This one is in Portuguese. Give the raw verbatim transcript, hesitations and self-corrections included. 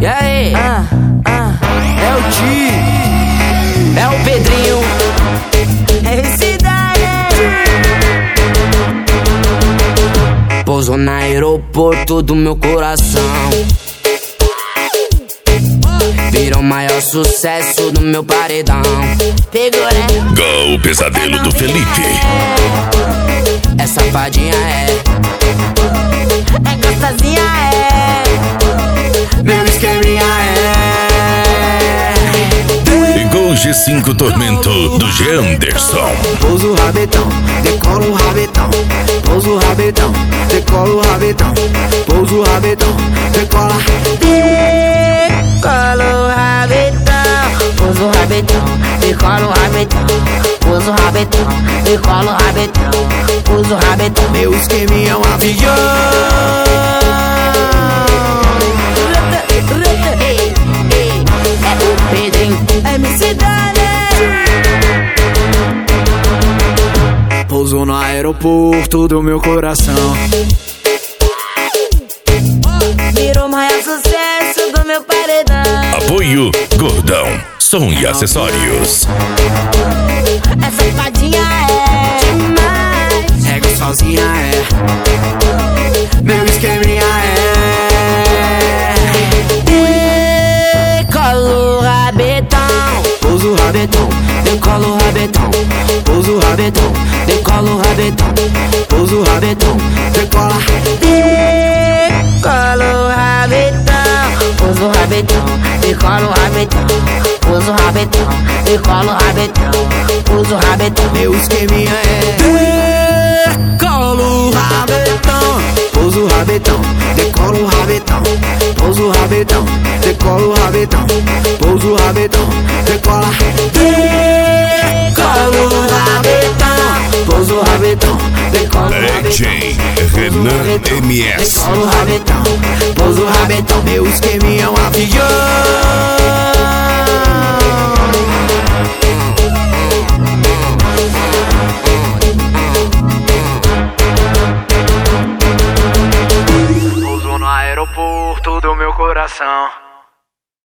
E aí? Ah, ah, É o Ti, é o Pedrinho, é cidade. pousou no aeroporto do meu coração. Virou o maior sucesso do meu paredão. Pegou, né? Gol Pesadelo do Felipe. É safadinha, é. É gostosinha, é. Meu esqueminha é. E Gol G cinco Tormento do G Anderson. Pouso o rabetão, decola o rabetão. Pouso o rabetão, decola o rabetão. Pouso o rabetão, decola. Decola o rabetão, usa o rabetão, decola o rabetão, usa o rabetão, decola o rabetão, usa o rabetão. Meu esqueminha é um avião. É o Pedrinho, M C Dane. Pousou no aeroporto do meu coração. Virou o maior sucesso do meu paredão. Apoio Gordão, som e acessórios. Essa safadinha é demais. É gostosinha, é. Meu esqueminha é. Decola o rabetão, Pouso o rabetão, decola o rabetão. Pouso o rabetão, decola o rabetão. Pouso o rabetão, decola. decola o rabetão, usa o rabetão, decola o rabetão, usa o rabetão, decola o rabetão, usa o rabetão. Meu esqueminha é. Decola o rabetão. Pouso o rabetão, decola o rabetão. Pouso o rabetão, decola o rabetão. Pouso o rabetão, decola. Decola o rabetão. Pouso o rabetão, decola o rabetão. D J Renan M S. Decola o rabetão, pouso o rabetão. Meu esqueminha é um avião. Pousou no aeroporto do meu coração.